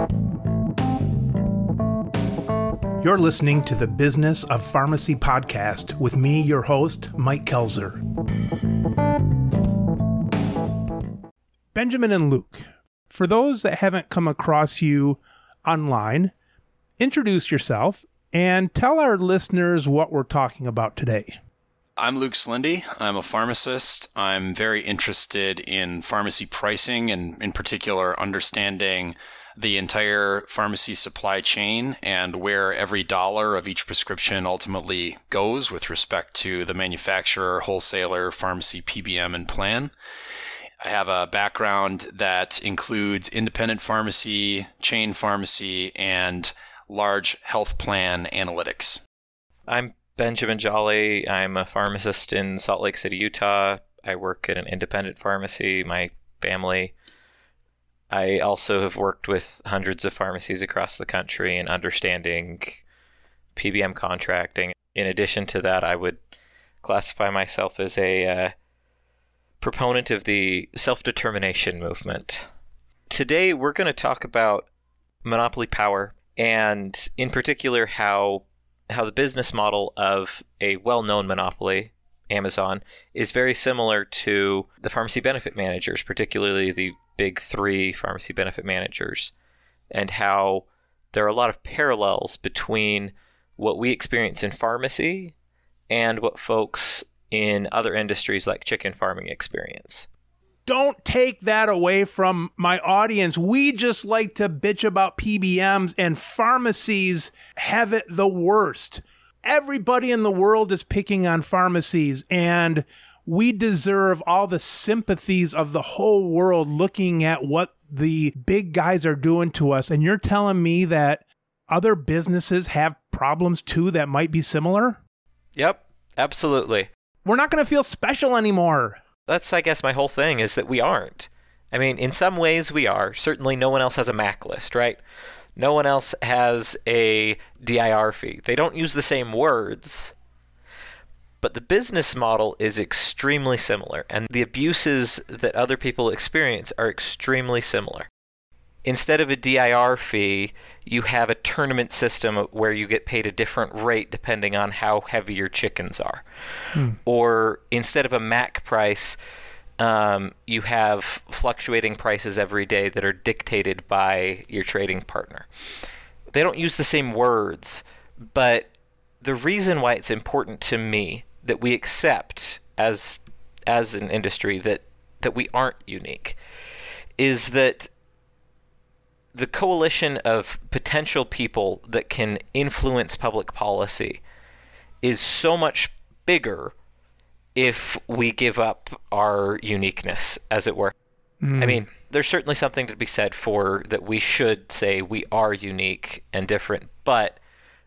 You're listening to the Business of Pharmacy podcast with me, your host, Mike Kelzer. Benjamin and Luke, for those that haven't come across you online, introduce yourself and tell our listeners what we're talking about today. I'm Luke Slindy. I'm a pharmacist. I'm very interested in pharmacy pricing and in particular understanding the entire pharmacy supply chain and where every dollar of each prescription ultimately goes with respect to the manufacturer, wholesaler, pharmacy, PBM, and plan. I have a background that includes independent pharmacy, chain pharmacy, and large health plan analytics. I'm Benjamin Jolly. I'm a pharmacist in Salt Lake City, Utah. I work at an independent pharmacy, my family. I also have worked with hundreds of pharmacies across the country in understanding PBM contracting. In addition to that, I would classify myself as a proponent of the self-determination movement. Today, we're going to talk about monopoly power and, in particular, how the business model of a well-known monopoly, Amazon, is very similar to the pharmacy benefit managers, particularly the big three pharmacy benefit managers, and how there are a lot of parallels between what we experience in pharmacy and what folks in other industries like chicken farming experience. Don't take that away from my audience. We just like to bitch about PBMs, and pharmacies have it the worst. Everybody in the world is picking on pharmacies, and we deserve all the sympathies of the whole world looking at what the big guys are doing to us. And you're telling me that other businesses have problems too that might be similar? Yep, absolutely. We're not going to feel special anymore. That's, I guess, my whole thing is that we aren't. I mean, in some ways we are. Certainly no one else has a MAC list, right? No one else has a DIR fee. They don't use the same words, but the business model is extremely similar, and the abuses that other people experience are extremely similar. Instead of a DIR fee, you have a tournament system where you get paid a different rate depending on how heavy your chickens are. Or instead of a MAC price, you have fluctuating prices every day that are dictated by your trading partner. They don't use the same words, but the reason why it's important to me that we accept as an industry that we aren't unique is that the coalition of potential people that can influence public policy is so much bigger if we give up our uniqueness, as it were. I mean, there's certainly something to be said for that we should say we are unique and different, but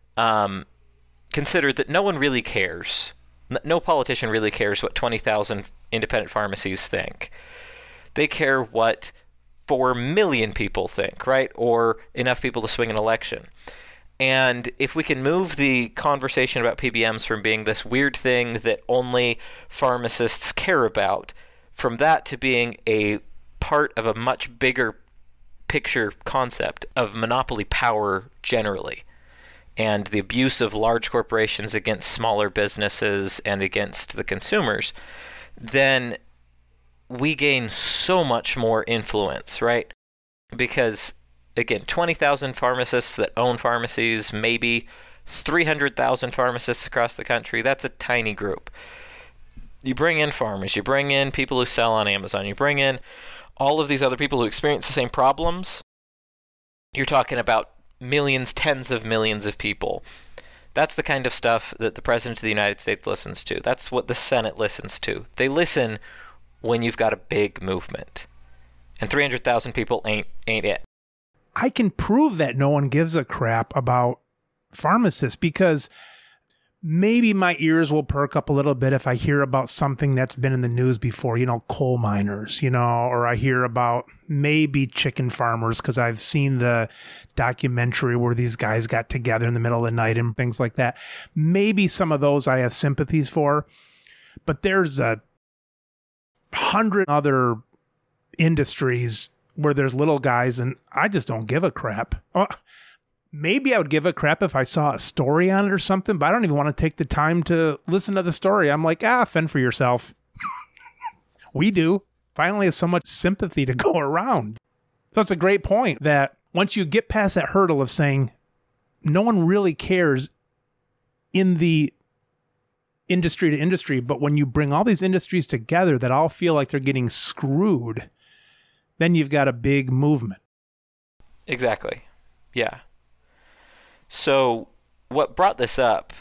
consider that no one really cares. No politician really cares what 20,000 independent pharmacies think. They care what 4 million people think, right? Or enough people to swing an election. And if we can move the conversation about PBMs from being this weird thing that only pharmacists care about, from that to being a part of a much bigger picture concept of monopoly power generally, and the abuse of large corporations against smaller businesses and against the consumers, then we gain so much more influence, right? Because, again, 20,000 pharmacists that own pharmacies, maybe 300,000 pharmacists across the country, that's a tiny group. You bring in farmers, you bring in people who sell on Amazon, you bring in all of these other people who experience the same problems, you're talking about millions, tens of millions of people. That's the kind of stuff that the President of the United States listens to. That's what the Senate listens to. They listen when you've got a big movement. And 300,000 people ain't it. I can prove that no one gives a crap about pharmacists because maybe my ears will perk up a little bit if I hear about something that's been in the news before, coal miners, or I hear about maybe chicken farmers because I've seen the documentary where these guys got together in the middle of the night and things like that. Maybe some of those I have sympathies for, but there's 100 other industries where there's little guys, and I just don't give a crap. Maybe I would give a crap if I saw a story on it or something, but I don't even want to take the time to listen to the story. I'm like, fend for yourself. We do. Finally have so much sympathy to go around. So it's a great point that once you get past that hurdle of saying no one really cares in the industry to industry, but when you bring all these industries together that all feel like they're getting screwed, then you've got a big movement. Exactly. Yeah. So what brought this up,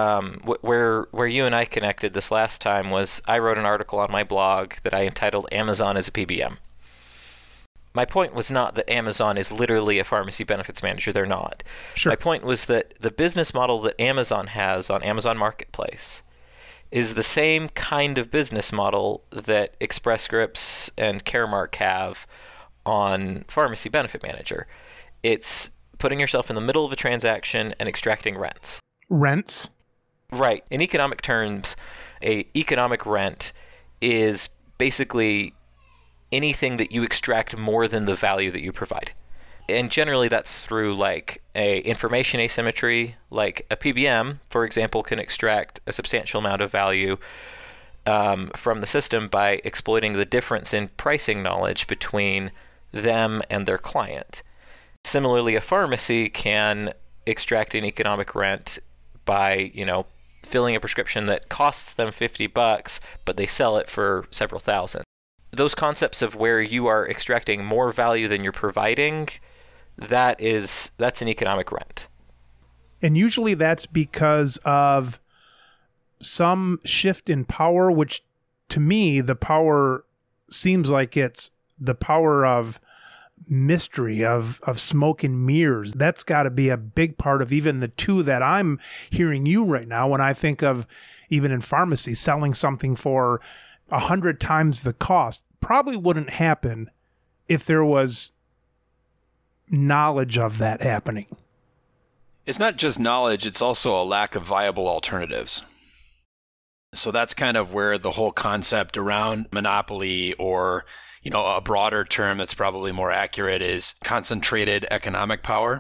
where you and I connected this last time, was I wrote an article on my blog that I entitled Amazon as a PBM. My point was not that Amazon is literally a pharmacy benefits manager. They're not. Sure. My point was that the business model that Amazon has on Amazon Marketplace is the same kind of business model that Express Scripts and Caremark have on Pharmacy Benefit Manager. It's putting yourself in the middle of a transaction and extracting rents. Rents? Right. In economic terms, a economic rent is basically anything that you extract more than the value that you provide. And generally that's through like a information asymmetry, like a PBM, for example, can extract a substantial amount of value from the system by exploiting the difference in pricing knowledge between them and their client. Similarly, a pharmacy can extract an economic rent by, filling a prescription that costs them $50, but they sell it for several thousand. Those concepts of where you are extracting more value than you're providing, that's an economic rent. And usually that's because of some shift in power, which to me, the power seems like it's the power of mystery, of smoke and mirrors. That's got to be a big part of even the two that I'm hearing you right now when I think of even in pharmacy, selling something for 100 times the cost. Probably wouldn't happen if there was knowledge of that happening. It's not just knowledge, it's also a lack of viable alternatives. So that's kind of where the whole concept around monopoly, or a broader term that's probably more accurate, is concentrated economic power.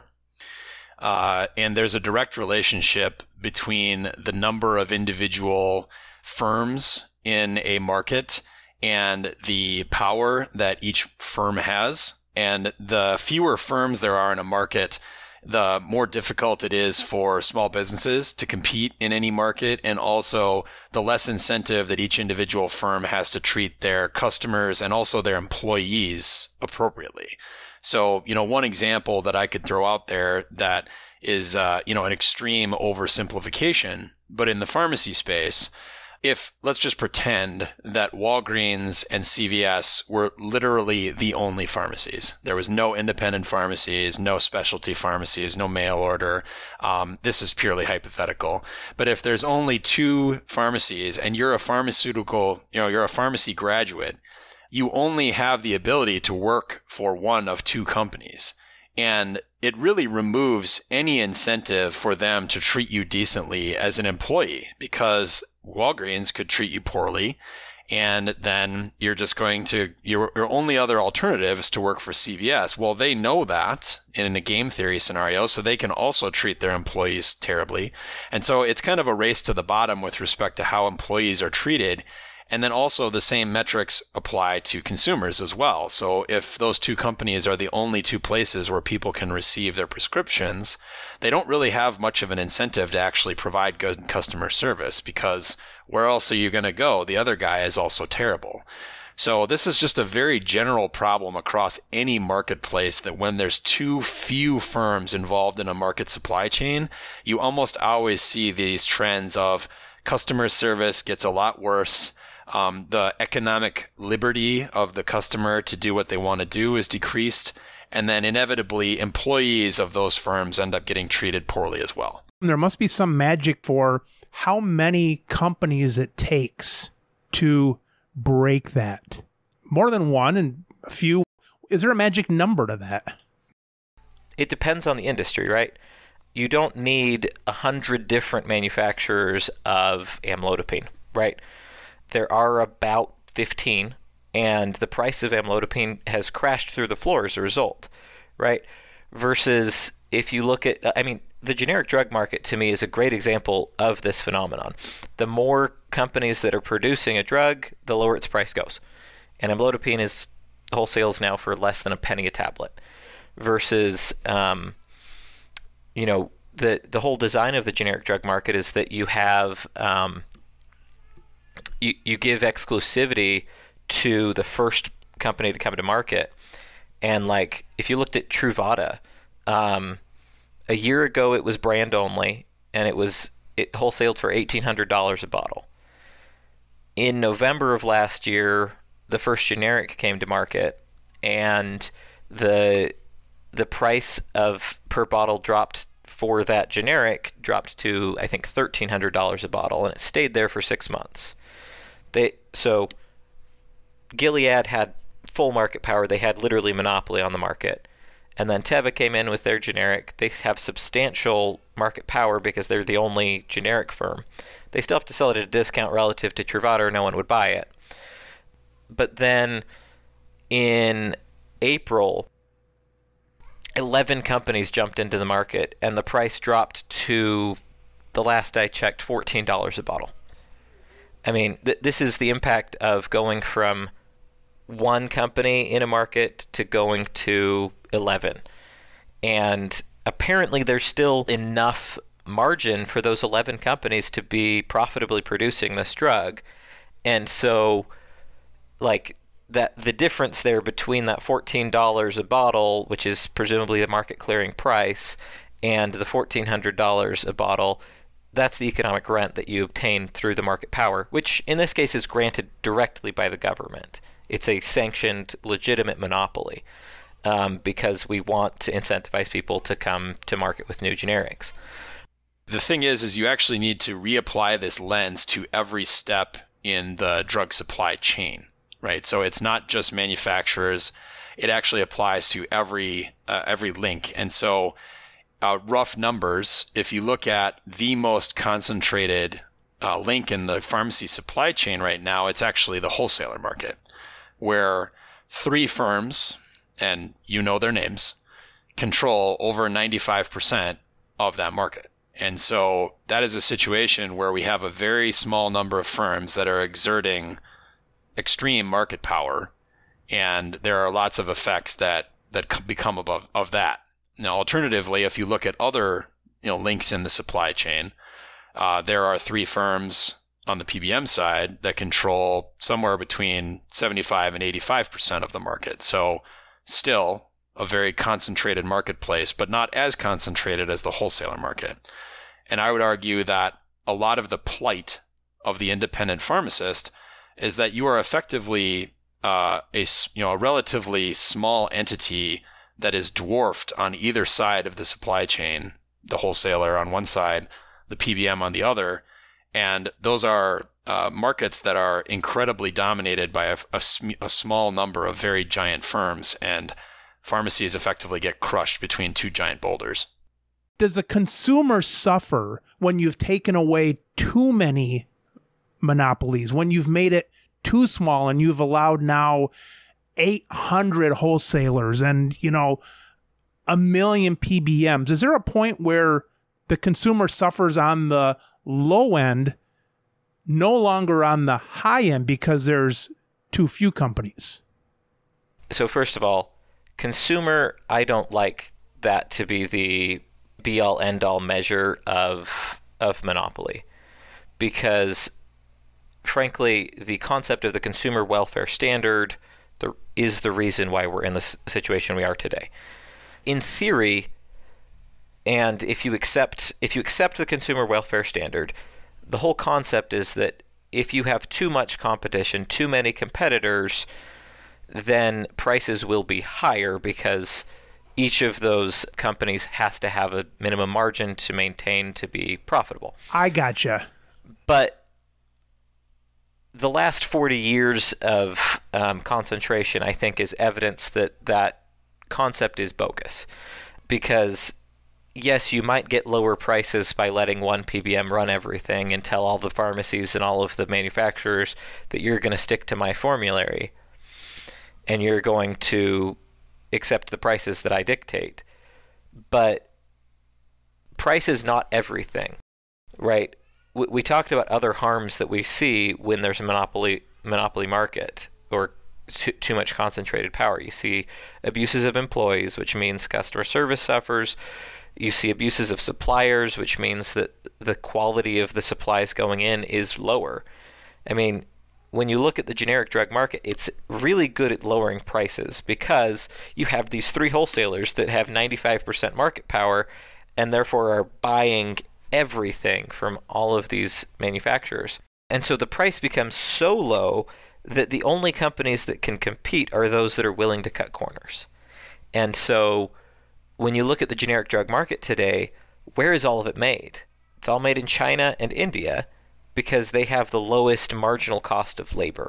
And there's a direct relationship between the number of individual firms in a market and the power that each firm has. And the fewer firms there are in a market, the more difficult it is for small businesses to compete in any market, and also the less incentive that each individual firm has to treat their customers and also their employees appropriately. So, one example that I could throw out there that is, an extreme oversimplification, but in the pharmacy space, if let's just pretend that Walgreens and CVS were literally the only pharmacies. There was no independent pharmacies, no specialty pharmacies, no mail order. This is purely hypothetical. But if there's only two pharmacies and you're a you're a pharmacy graduate, you only have the ability to work for one of two companies. And it really removes any incentive for them to treat you decently as an employee, because Walgreens could treat you poorly, and then you're just going to, your only other alternative is to work for CVS. Well, they know that in a game theory scenario, so they can also treat their employees terribly. And so it's kind of a race to the bottom with respect to how employees are treated. And then also the same metrics apply to consumers as well. So if those two companies are the only two places where people can receive their prescriptions, they don't really have much of an incentive to actually provide good customer service, because where else are you going to go? The other guy is also terrible. So this is just a very general problem across any marketplace, that when there's too few firms involved in a market supply chain, you almost always see these trends of customer service gets a lot worse. The economic liberty of the customer to do what they want to do is decreased. And then inevitably, employees of those firms end up getting treated poorly as well. There must be some magic for how many companies it takes to break that. More than one, and a few. Is there a magic number to that? It depends on the industry, right? You don't need 100 different manufacturers of amlodipine, right? There are about 15, and the price of amlodipine has crashed through the floor as a result, right? Versus if you look at, the generic drug market to me is a great example of this phenomenon. The more companies that are producing a drug, the lower its price goes. And amlodipine is wholesales now for less than a penny a tablet. Versus, the whole design of the generic drug market is that you have you give exclusivity to the first company to come to market. And like if you looked at Truvada, a year ago it was brand only, and it wholesaled for $1,800 a bottle. In November of last year, the first generic came to market, and the price of per bottle dropped for that generic dropped to, I think, $1,300 a bottle, and it stayed there for 6 months. So Gilead had full market power. They had literally monopoly on the market. And then Teva came in with their generic. They have substantial market power because they're the only generic firm. They still have to sell it at a discount relative to Truvada, or no one would buy it. But then in April, 11 companies jumped into the market, and the price dropped to, the last I checked, $14 a bottle. I mean, this is the impact of going from one company in a market to going to 11. And apparently there's still enough margin for those 11 companies to be profitably producing this drug. And so, like, that the difference there between that $14 a bottle, which is presumably the market clearing price, and the $1,400 a bottle, that's the economic rent that you obtain through the market power, which in this case is granted directly by the government. It's a sanctioned, legitimate monopoly, because we want to incentivize people to come to market with new generics. The thing is you actually need to reapply this lens to every step in the drug supply chain, right? So it's not just manufacturers; it actually applies to every link. And so, rough numbers: if you look at the most concentrated link in the pharmacy supply chain right now, it's actually the wholesaler market, where 3 firms, and you know their names, control over 95% of that market. And so that is a situation where we have a very small number of firms that are exerting extreme market power, and there are lots of effects that become of that. Now, alternatively, if you look at other links in the supply chain, there are 3 firms on the PBM side that control somewhere between 75 and 85% of the market. So still a very concentrated marketplace, but not as concentrated as the wholesaler market. And I would argue that a lot of the plight of the independent pharmacist is that you are effectively a relatively small entity that is dwarfed on either side of the supply chain, the wholesaler on one side, the PBM on the other. And those are markets that are incredibly dominated by a small number of very giant firms, and pharmacies effectively get crushed between 2 giant boulders. Does a consumer suffer when you've taken away too many monopolies, when you've made it too small and you've allowed now 800 wholesalers and, 1 million PBMs? Is there a point where the consumer suffers on the low end, no longer on the high end, because there's too few companies? So first of all, consumer, I don't like that to be the be-all, end-all measure of monopoly, because frankly, the concept of the consumer welfare standard is the reason why we're in this situation we are today. In theory, and if you accept the consumer welfare standard, the whole concept is that if you have too much competition, too many competitors, then prices will be higher because each of those companies has to have a minimum margin to maintain to be profitable. I gotcha. But the last 40 years of concentration, I think, is evidence that concept is bogus. Because yes, you might get lower prices by letting one PBM run everything and tell all the pharmacies and all of the manufacturers that you're going to stick to my formulary. and you're going to accept the prices that I dictate. But price is not everything, right? We talked about other harms that we see when there's a monopoly market or too much concentrated power. You see abuses of employees, which means customer service suffers. You see abuses of suppliers, which means that the quality of the supplies going in is lower. I mean, when you look at the generic drug market, it's really good at lowering prices because you have these three wholesalers that have 95% market power and therefore are buying everything from all of these manufacturers. And so the price becomes so low that the only companies that can compete are those that are willing to cut corners. And so when you look at the generic drug market today, where is all of it made? It's all made in China and India because they have the lowest marginal cost of labor.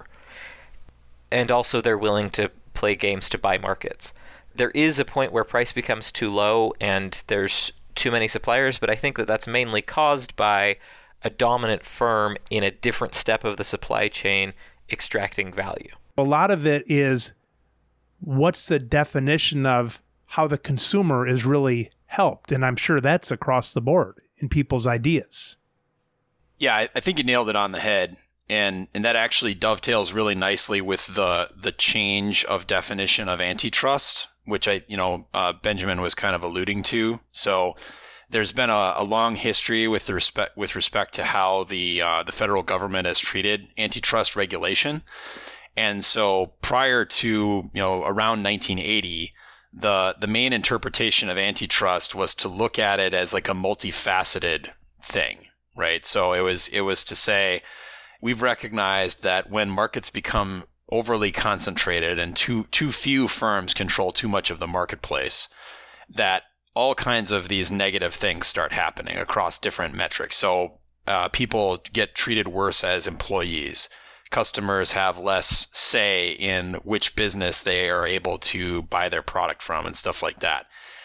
And also they're willing to play games to buy markets. There is a point where price becomes too low and there's too many suppliers, but I think that that's mainly caused by a dominant firm in a different step of the supply chain extracting value. A lot of it is what's the definition of how the consumer is really helped, and I'm sure that's across the board in people's ideas. Yeah, I think you nailed it on the head, and that actually dovetails really nicely with the change of definition of antitrust, which Benjamin was kind of alluding to. So there's been a long history with respect to how the federal government has treated antitrust regulation, and so prior to around 1980. The main interpretation of antitrust was to look at it as like a multifaceted thing, right? So it was to say we've recognized that when markets become overly concentrated and too few firms control too much of the marketplace, that all kinds of these negative things start happening across different metrics. So people get treated worse as employees. Customers have less say in which business they are able to buy their product from and stuff like that.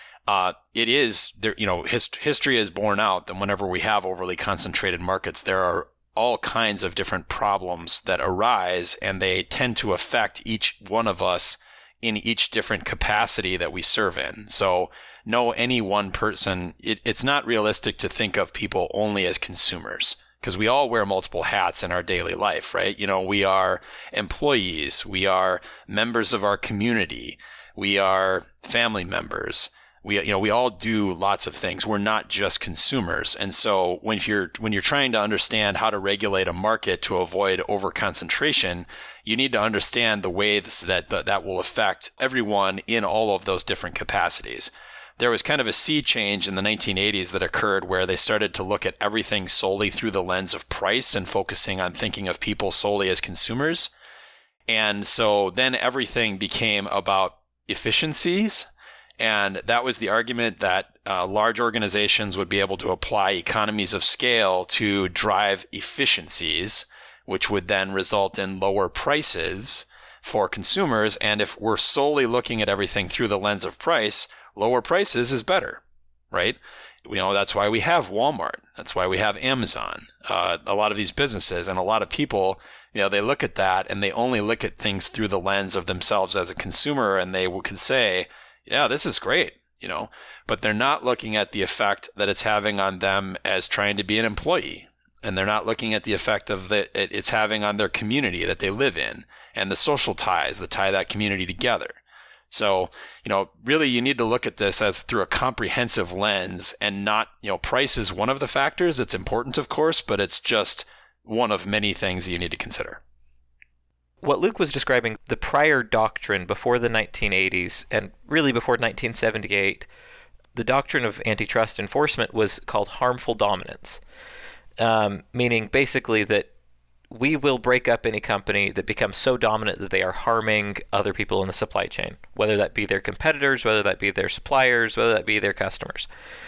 It is there, history has borne out that whenever we have overly concentrated markets, there are all kinds of different problems that arise, and they tend to affect each one of us in each different capacity that we serve in. So any one person, it's not realistic to think of people only as consumers, because we all wear multiple hats in our daily life, right? We are employees, we are members of our community, we are family members. We all do lots of things. We're not just consumers. And so when you're trying to understand how to regulate a market to avoid overconcentration, you need to understand the ways that will affect everyone in all of those different capacities. There was kind of a sea change in the 1980s that occurred where they started to look at everything solely through the lens of price and focusing on thinking of people solely as consumers. And so then everything became about efficiencies. And that was the argument that large organizations would be able to apply economies of scale to drive efficiencies, which would then result in lower prices for consumers. And if we're solely looking at everything through the lens of price, lower prices is better, right? That's why we have Walmart. That's why we have Amazon. A lot of these businesses and a lot of people, they look at that and they only look at things through the lens of themselves as a consumer, and they could say, yeah, this is great, but they're not looking at the effect that it's having on them as trying to be an employee. And they're not looking at the effect of that it's having on their community that they live in and the social ties that tie that community together. So, really you need to look at this as through a comprehensive lens and not, price is one of the factors. It's important, of course, but it's just one of many things you need to consider. What Luke was describing, the prior doctrine before the 1980s and really before 1978, the doctrine of antitrust enforcement was called harmful dominance, meaning basically that we will break up any company that becomes so dominant that they are harming other people in the supply chain, whether that be their competitors, whether that be their suppliers, whether that be their customers.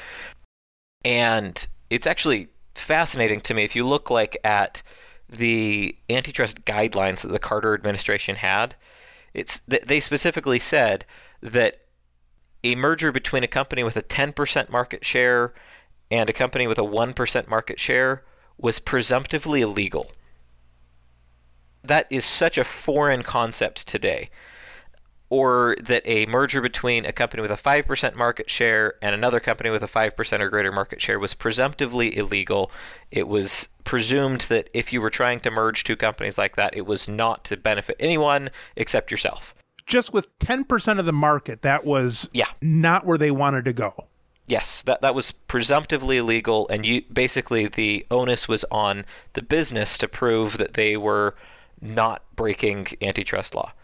And it's actually fascinating to me if you look at the antitrust guidelines that the Carter administration had. They specifically said that a merger between a company with a 10% market share and a company with a 1% market share was presumptively illegal. That is such a foreign concept today. or that a merger between a company with a 5% market share and another company with a 5% or greater market share was presumptively illegal. It was presumed that if you were trying to merge two companies like that, it was not to benefit anyone except yourself. Just with 10% of the market, that was not where they wanted to go. Yes, that was presumptively illegal, and basically the onus was on the business to prove that they were not breaking antitrust law.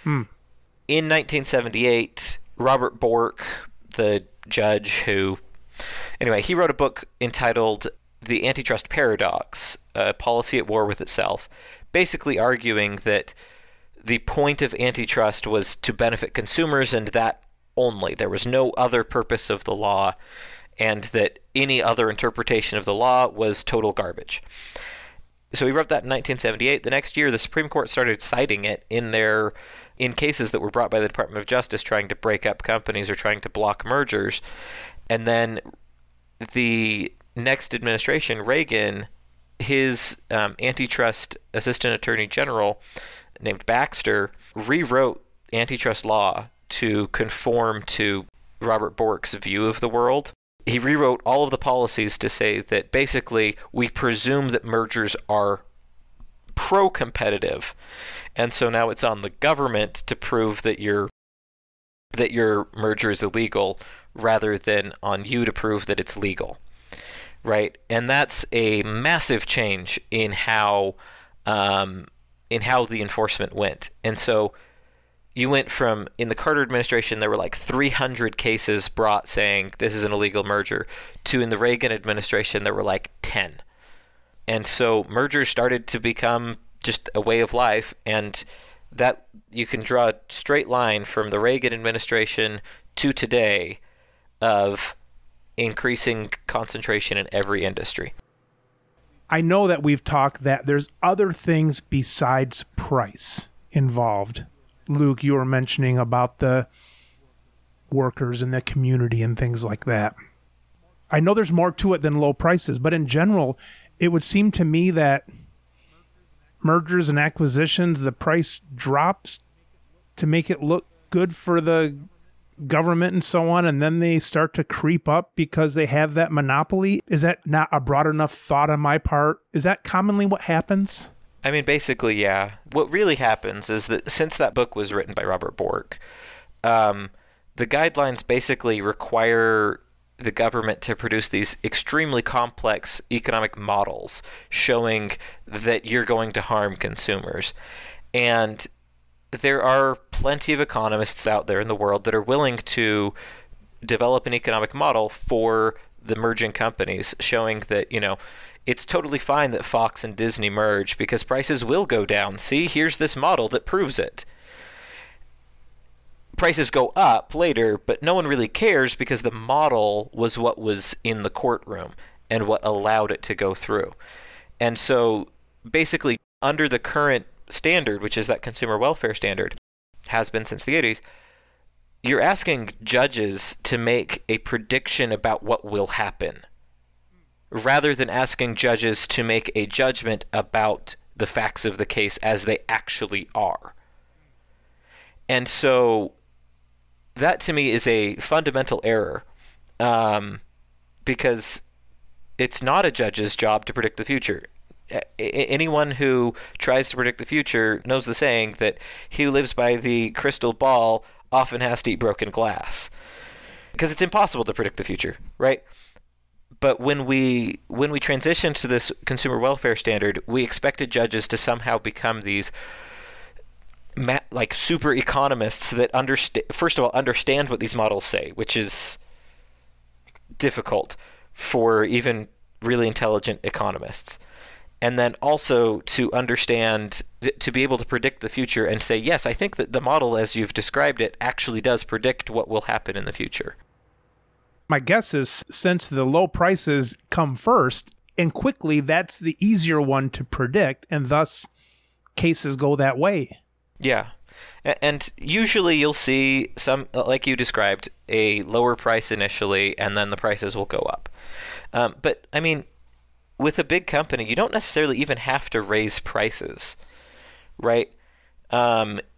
In 1978, Robert Bork, the judge he wrote a book entitled The Antitrust Paradox, A Policy at War with Itself, basically arguing that the point of antitrust was to benefit consumers and that only. There was no other purpose of the law, and that any other interpretation of the law was total garbage. So he wrote that in 1978. The next year, the Supreme Court started citing it in cases that were brought by the Department of Justice trying to break up companies or trying to block mergers. And then the next administration, Reagan, his antitrust assistant attorney general named Baxter rewrote antitrust law to conform to Robert Bork's view of the world. He rewrote all of the policies to say that basically we presume that mergers are pro-competitive, and so now it's on the government to prove that your merger is illegal rather than on you to prove that it's legal, right? And that's a massive change in how the enforcement went. And so you went from, in the Carter administration, there were like 300 cases brought saying this is an illegal merger, to in the Reagan administration, there were like 10. And so mergers started to become just a way of life, and that you can draw a straight line from the Reagan administration to today of increasing concentration in every industry. I know that we've talked that there's other things besides price involved. Luke, you were mentioning about the workers and the community and things like that. I know there's more to it than low prices, but in general, it would seem to me that mergers and acquisitions, the price drops to make it look good for the government and so on, and then they start to creep up because they have that monopoly. Is that not a broad enough thought on my part? Is that commonly what happens? I mean, basically, yeah. What really happens is that since that book was written by Robert Bork, the guidelines basically require the government to produce these extremely complex economic models showing that you're going to harm consumers. And there are plenty of economists out there in the world that are willing to develop an economic model for the merging companies, showing that, it's totally fine that Fox and Disney merge because prices will go down. See, here's this model that proves it. Prices go up later, but no one really cares because the model was what was in the courtroom and what allowed it to go through. And so basically, under the current standard, which is that consumer welfare standard, has been since the 80s, you're asking judges to make a prediction about what will happen, rather than asking judges to make a judgment about the facts of the case as they actually are. And so that to me is a fundamental error, because it's not a judge's job to predict the future. Anyone who tries to predict the future knows the saying that he who lives by the crystal ball often has to eat broken glass, because it's impossible to predict the future, right? But when we transition to this consumer welfare standard, we expected judges to somehow become these like super economists that first of all understand what these models say, which is difficult for even really intelligent economists. And then also to understand, to be able to predict the future and say, yes, I think that the model as you've described it actually does predict what will happen in the future. My guess is, since the low prices come first, and quickly, that's the easier one to predict, and thus cases go that way. Yeah. And usually you'll see some, like you described, a lower price initially, and then the prices will go up. But, I mean, with a big company, you don't necessarily even have to raise prices, right?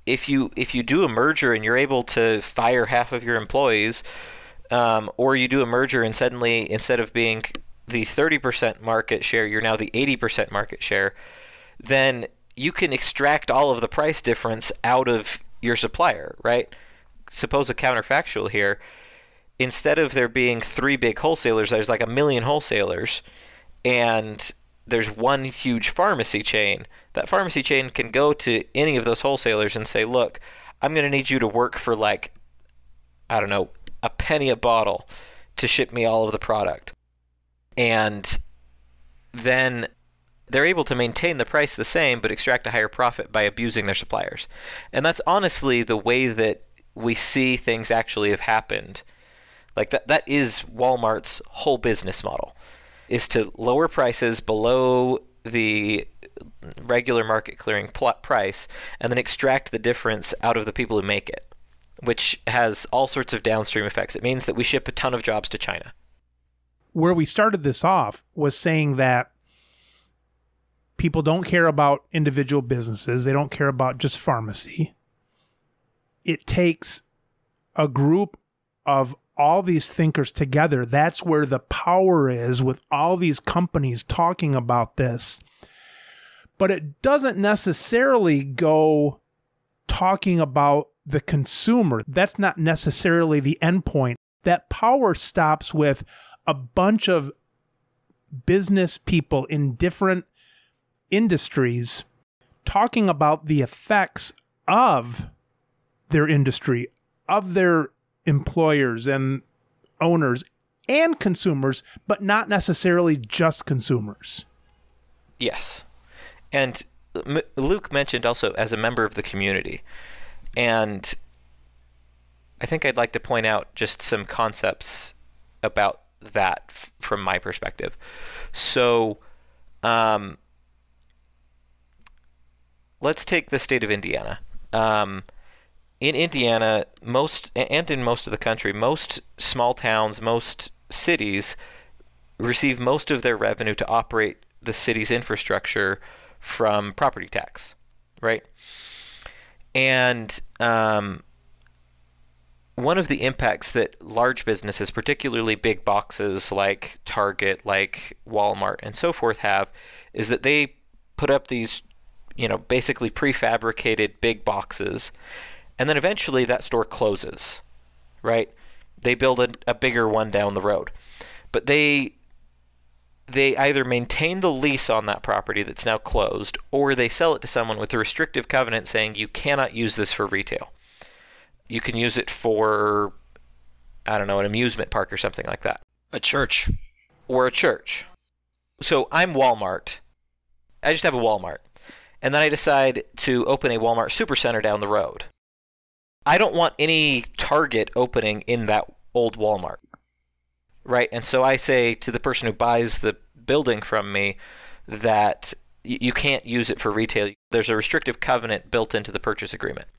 if you do a merger and you're able to fire half of your employees, or you do a merger and suddenly, instead of being the 30% market share, you're now the 80% market share, then you can extract all of the price difference out of your supplier, right? Suppose a counterfactual here. Instead of there being 3 big wholesalers, there's like 1 million wholesalers, and there's one huge pharmacy chain. That pharmacy chain can go to any of those wholesalers and say, look, I'm going to need you to work for like, I don't know, a penny a bottle to ship me all of the product. And then they're able to maintain the price the same but extract a higher profit by abusing their suppliers. And that's honestly the way that we see things actually have happened. Like that is Walmart's whole business model, is to lower prices below the regular market clearing price and then extract the difference out of the people who make it, which has all sorts of downstream effects. It means that we ship a ton of jobs to China. Where we started this off was saying that people don't care about individual businesses. They don't care about just pharmacy. It takes a group of all these thinkers together. That's where the power is, with all these companies talking about this. But it doesn't necessarily go talking about the consumer. That's not necessarily the end point. That power stops with a bunch of business people in different industries talking about the effects of their industry, of their employers and owners and consumers, but not necessarily just consumers. Yes. And Luke mentioned also as a member of the community. And I think I'd like to point out just some concepts about that from my perspective. So, let's take the state of Indiana. In Indiana, in most of the country, most small towns, most cities receive most of their revenue to operate the city's infrastructure from property tax, right? And one of the impacts that large businesses, particularly big boxes like Target, like Walmart, and so forth have, is that they put up these, basically prefabricated big boxes, and then eventually that store closes, right? They build a bigger one down the road. But they either maintain the lease on that property that's now closed, or they sell it to someone with a restrictive covenant saying you cannot use this for retail. You can use it for, I don't know, an amusement park or something like that. A church. Or a church. So I'm Walmart. I just have a Walmart. And then I decide to open a Walmart Supercenter down the road. I don't want any Target opening in that old Walmart, right? And so I say to the person who buys the building from me that you can't use it for retail. There's a restrictive covenant built into the purchase agreement.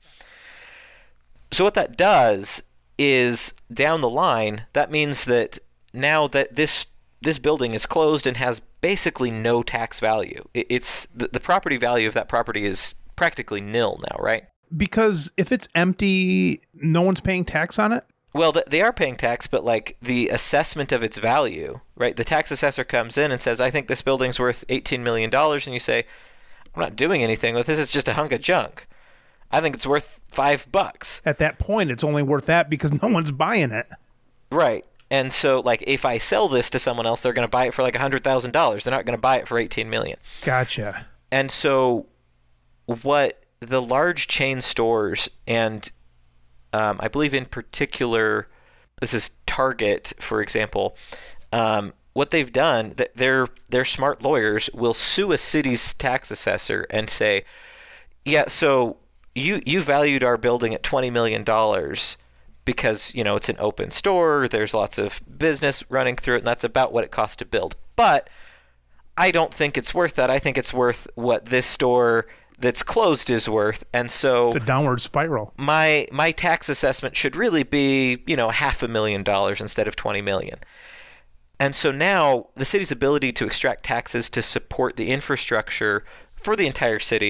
So what that does is, down the line, that means that now that this building is closed and has basically no tax value. It's the property value of that property is practically nil now, right? Because if it's empty, no one's paying tax on it? Well, they are paying tax, but like the assessment of its value, right? The tax assessor comes in and says, I think this building's worth $18 million. And you say, I'm not doing anything with this. It's just a hunk of junk. I think it's worth $5. At that point, it's only worth that because no one's buying it. Right. And so, like, if I sell this to someone else, they're going to buy it for like $100,000. They're not going to buy it for $18 million. Gotcha. And so what the large chain stores, and I believe in particular, this is Target, for example, what they've done, that their smart lawyers will sue a city's tax assessor and say, yeah, so you valued our building at $20 million because, it's an open store, there's lots of business running through it, and that's about what it costs to build. But I don't think it's worth that. I think it's worth what this store that's closed is worth. And so it's a downward spiral. My tax assessment should really be, $500,000 instead of $20 million. And so now the city's ability to extract taxes to support the infrastructure for the entire city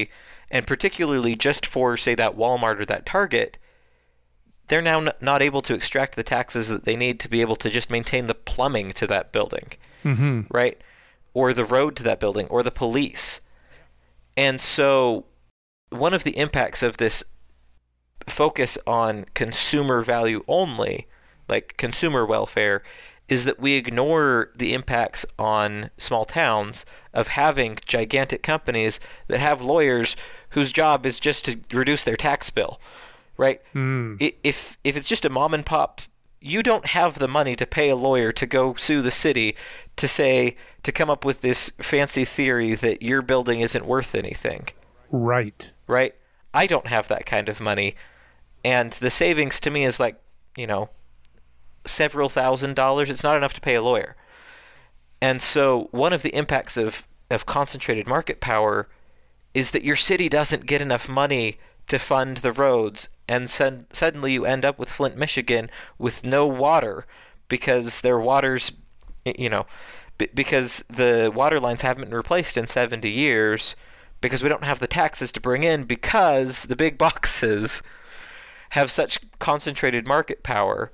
And particularly just for, say, that Walmart or that Target, they're now not able to extract the taxes that they need to be able to just maintain the plumbing to that building, right? Or the road to that building, or the police. And so one of the impacts of this focus on consumer value only, like consumer welfare, is that we ignore the impacts on small towns of having gigantic companies that have lawyers whose job is just to reduce their tax bill, right? If it's just a mom and pop, you don't have the money to pay a lawyer to go sue the city to come up with this fancy theory that your building isn't worth anything. Right. Right? I don't have that kind of money. And the savings to me is like, several $1,000s. It's not enough to pay a lawyer. And so one of the impacts of concentrated market power is that your city doesn't get enough money to fund the roads, and suddenly you end up with Flint, Michigan with no water because their water's, because the water lines haven't been replaced in 70 years, because we don't have the taxes to bring in, because the big boxes have such concentrated market power.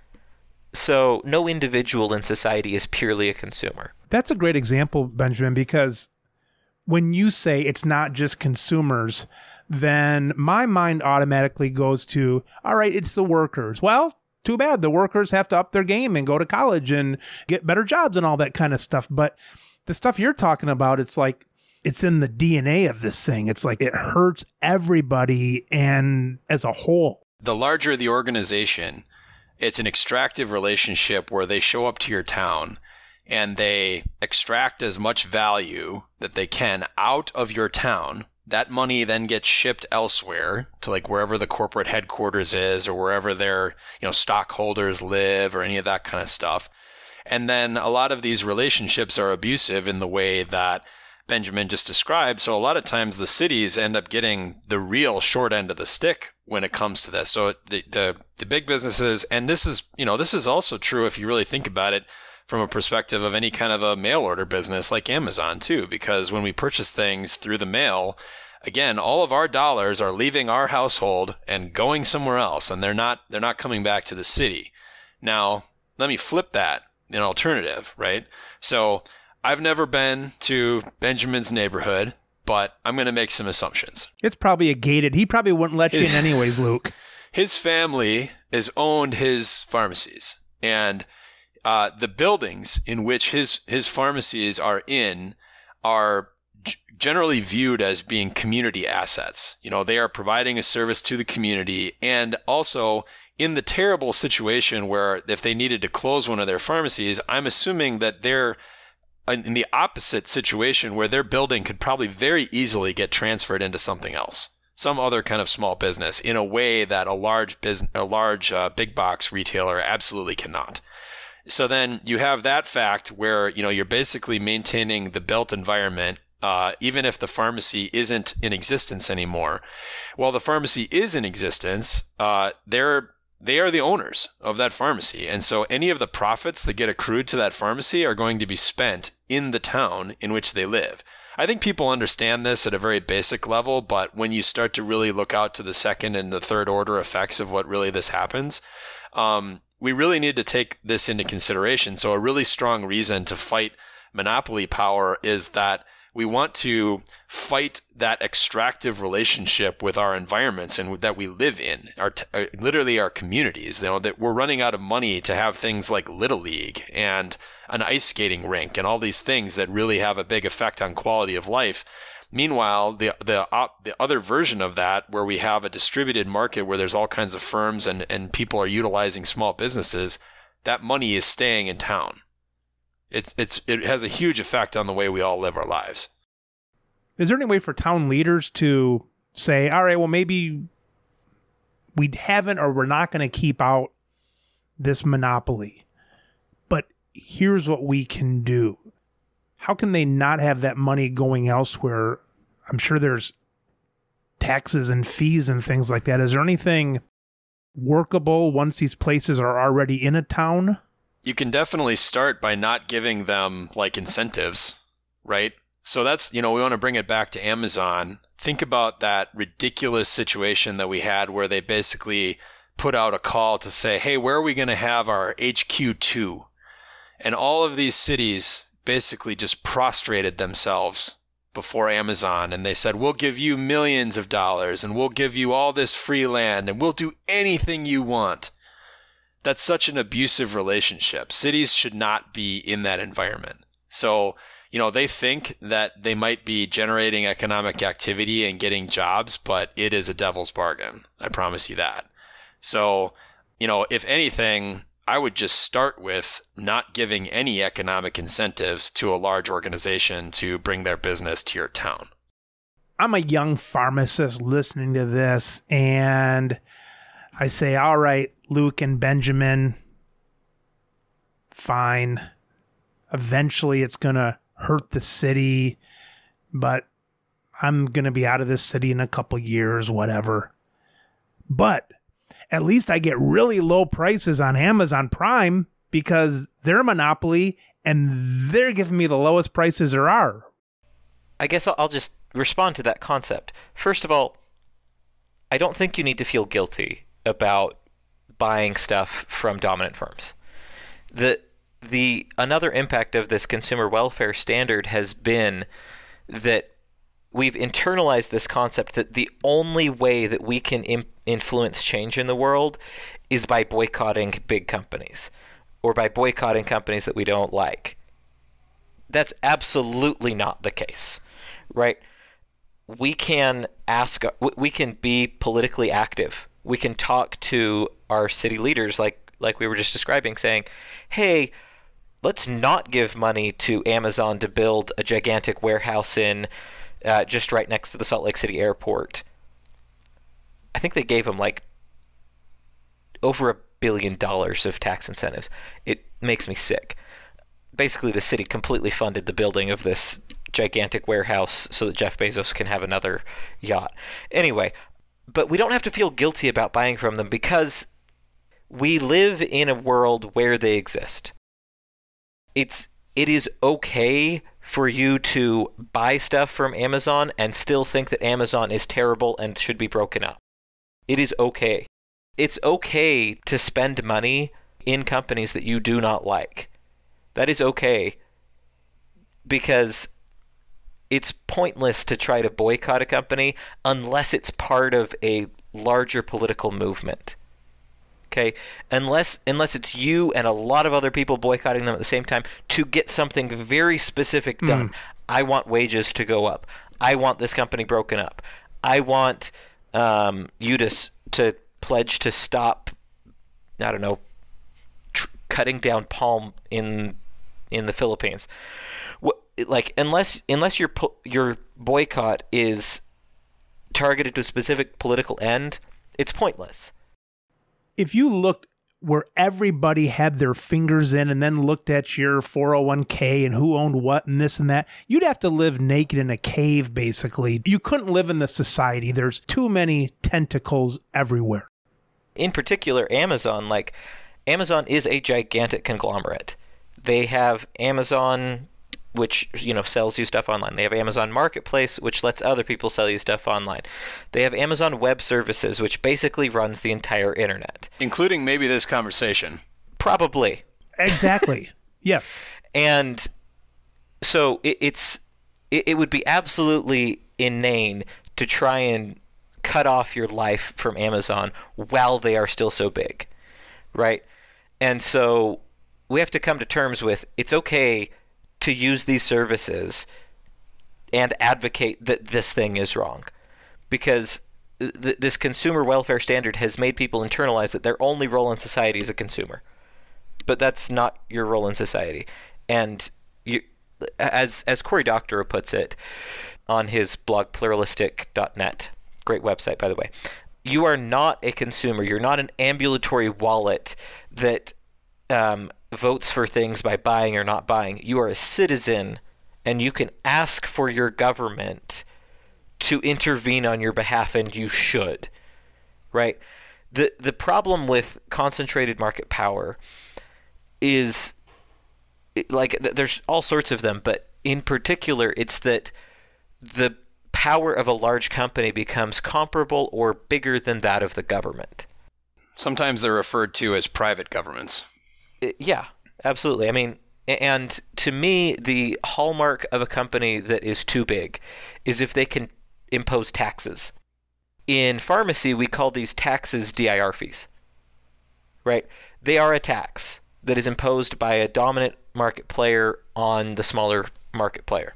So no individual in society is purely a consumer. That's a great example, Benjamin, because when you say it's not just consumers, then my mind automatically goes to, all right, it's the workers. Well, too bad. The workers have to up their game and go to college and get better jobs and all that kind of stuff. But the stuff you're talking about, it's like, it's in the DNA of this thing. It's like it hurts everybody and as a whole. The larger the organization, it's an extractive relationship where they show up to your town and they extract as much value that they can out of your town. That money then gets shipped elsewhere to like wherever the corporate headquarters is, or wherever their, stockholders live, or any of that kind of stuff. And then a lot of these relationships are abusive in the way that Benjamin just described. So a lot of times the cities end up getting the real short end of the stick when it comes to this. So the big businesses, and this is also true if you really think about it from a perspective of any kind of a mail order business like Amazon too, because when we purchase things through the mail, again, all of our dollars are leaving our household and going somewhere else, and they're not coming back to the city. Now, let me flip that, an alternative, right? So I've never been to Benjamin's neighborhood, but I'm going to make some assumptions. It's probably a gated. He probably wouldn't let you in anyways, Luke. His family has owned his pharmacies, and the buildings in which his pharmacies are in are generally viewed as being community assets. They are providing a service to the community, and also in the terrible situation where if they needed to close one of their pharmacies, I'm assuming that they're in the opposite situation where their building could probably very easily get transferred into something else, some other kind of small business, in a way that a large big box retailer absolutely cannot. So then you have that fact where, you're basically maintaining the built environment, even if the pharmacy isn't in existence anymore. While the pharmacy is in existence, they are the owners of that pharmacy. And so any of the profits that get accrued to that pharmacy are going to be spent in the town in which they live. I think people understand this at a very basic level, but when you start to really look out to the second and the third order effects of what really this happens, we really need to take this into consideration. So a really strong reason to fight monopoly power is that we want to fight that extractive relationship with our environments and that we live in, literally our communities. That we're running out of money to have things like Little League and an ice skating rink and all these things that really have a big effect on quality of life. Meanwhile, the other version of that, where we have a distributed market where there's all kinds of firms and people are utilizing small businesses, that money is staying in town. It has a huge effect on the way we all live our lives. Is there any way for town leaders to say, all right, well, maybe we haven't, or we're not going to keep out this monopoly, but here's what we can do? How can they not have that money going elsewhere? I'm sure there's taxes and fees and things like that. Is there anything workable once these places are already in a town? You can definitely start by not giving them like incentives, right? So that's, we want to bring it back to Amazon. Think about that ridiculous situation that we had where they basically put out a call to say, hey, where are we going to have our HQ2? And all of these cities basically just prostrated themselves before Amazon. And they said, we'll give you millions of dollars and we'll give you all this free land and we'll do anything you want. That's such an abusive relationship. Cities should not be in that environment. So, they think that they might be generating economic activity and getting jobs, but it is a devil's bargain. I promise you that. So, if anything, I would just start with not giving any economic incentives to a large organization to bring their business to your town. I'm a young pharmacist listening to this, and I say, all right, Luke and Benjamin, fine. Eventually it's going to hurt the city, but I'm going to be out of this city in a couple years, whatever. But at least I get really low prices on Amazon Prime because they're a monopoly and they're giving me the lowest prices there are. I guess I'll just respond to that concept. First of all, I don't think you need to feel guilty about buying stuff from dominant firms. Another impact of this consumer welfare standard has been that we've internalized this concept that the only way that we can influence change in the world is by boycotting big companies or by boycotting companies that we don't like. That's absolutely not the case, right? We can be politically active. We can talk to our city leaders like we were just describing, saying, hey, let's not give money to Amazon to build a gigantic warehouse in just right next to the Salt Lake City airport. I think they gave them over $1 billion of tax incentives. It makes me sick. Basically, the city completely funded the building of this gigantic warehouse so that Jeff Bezos can have another yacht. Anyway, but we don't have to feel guilty about buying from them because we live in a world where they exist. It is okay for you to buy stuff from Amazon and still think that Amazon is terrible and should be broken up. It is okay. It's okay to spend money in companies that you do not like. That is okay because it's pointless to try to boycott a company unless it's part of a larger political movement. Okay, unless it's you and a lot of other people boycotting them at the same time to get something very specific done. I want wages to go up. I want this company broken up. I want you to pledge to stop, I don't know, cutting down palm in the Philippines. Unless your boycott is targeted to a specific political end, it's pointless. If you looked where everybody had their fingers in and then looked at your 401k and who owned what and this and that, you'd have to live naked in a cave, basically. You couldn't live in the society. There's too many tentacles everywhere. In particular, Amazon is a gigantic conglomerate. They have Amazon, which sells you stuff online. They have Amazon Marketplace, which lets other people sell you stuff online. They have Amazon Web Services, which basically runs the entire internet, including maybe this conversation. Probably. Exactly. Yes. And so it would be absolutely inane to try and cut off your life from Amazon while they are still so big, right? And so we have to come to terms with it's okay to use these services and advocate that this thing is wrong, because this consumer welfare standard has made people internalize that their only role in society is a consumer, but that's not your role in society. And you, as Cory Doctorow puts it on his blog pluralistic.net, great website by the way, you are not a consumer. You're not an ambulatory wallet that votes for things by buying or not buying. You are a citizen, and you can ask for your government to intervene on your behalf, and you should, right? The problem with concentrated market power is, there's all sorts of them, but in particular, it's that the power of a large company becomes comparable or bigger than that of the government. Sometimes they're referred to as private governments. Yeah, absolutely. I mean, and to me, the hallmark of a company that is too big is if they can impose taxes. In pharmacy, we call these taxes DIR fees, right? They are a tax that is imposed by a dominant market player on the smaller market player.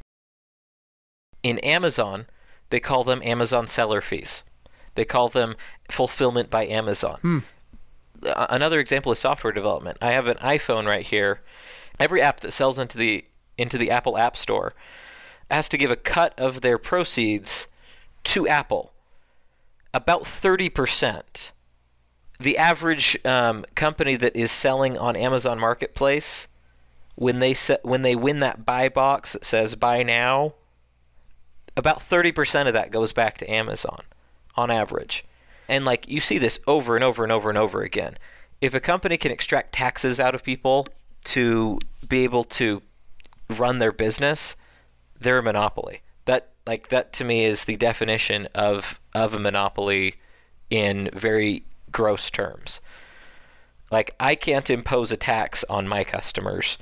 In Amazon, they call them Amazon seller fees. They call them fulfillment by Amazon. Another example is software development. I have an iPhone right here. Every app that sells into the Apple App Store has to give a cut of their proceeds to Apple, about 30%. The average company that is selling on Amazon Marketplace, when they win that buy box that says buy now, about 30% of that goes back to Amazon on average. And like you see this over and over and over and over again. If a company can extract taxes out of people to be able to run their business, they're a monopoly. That to me is the definition of a monopoly in very gross terms. Like, I can't impose a tax on my customers.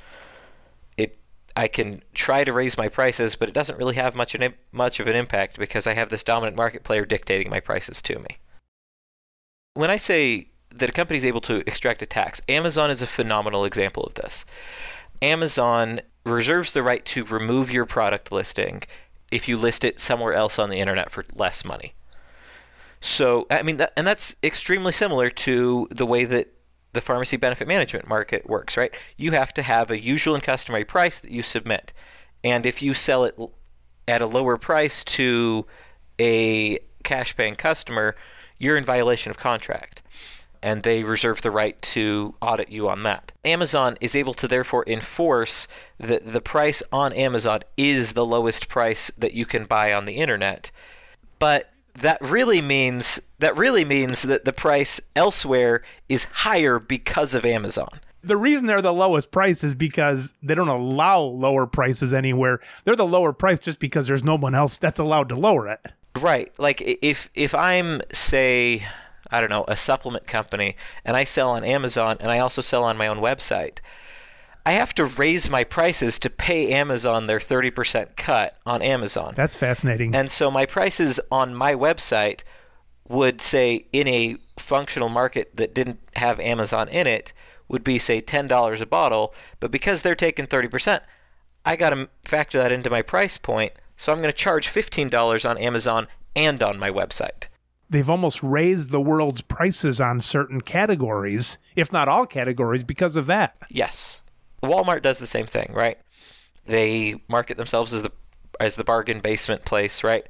I can try to raise my prices, but it doesn't really have much of an impact because I have this dominant market player dictating my prices to me. When I say that a company is able to extract a tax, Amazon is a phenomenal example of this. Amazon reserves the right to remove your product listing if you list it somewhere else on the internet for less money. So, I mean, that's extremely similar to the way that the pharmacy benefit management market works, right? You have to have a usual and customary price that you submit. And if you sell it at a lower price to a cash-paying customer, you're in violation of contract. And they reserve the right to audit you on that. Amazon is able to therefore enforce that the price on Amazon is the lowest price that you can buy on the internet. But that really means that the price elsewhere is higher because of Amazon. The reason they're the lowest price is because they don't allow lower prices anywhere. They're the lower price just because there's no one else that's allowed to lower it. Right. Like if I'm, say, I don't know, a supplement company and I sell on Amazon and I also sell on my own website, I have to raise my prices to pay Amazon their 30% cut on Amazon. That's fascinating. And so my prices on my website would, say, in a functional market that didn't have Amazon in it, would be, say, $10 a bottle. But because they're taking 30%, I got to factor that into my price point. So I'm going to charge $15 on Amazon and on my website. They've almost raised the world's prices on certain categories, if not all categories, because of that. Yes. Walmart does the same thing, right? They market themselves as the bargain basement place, right?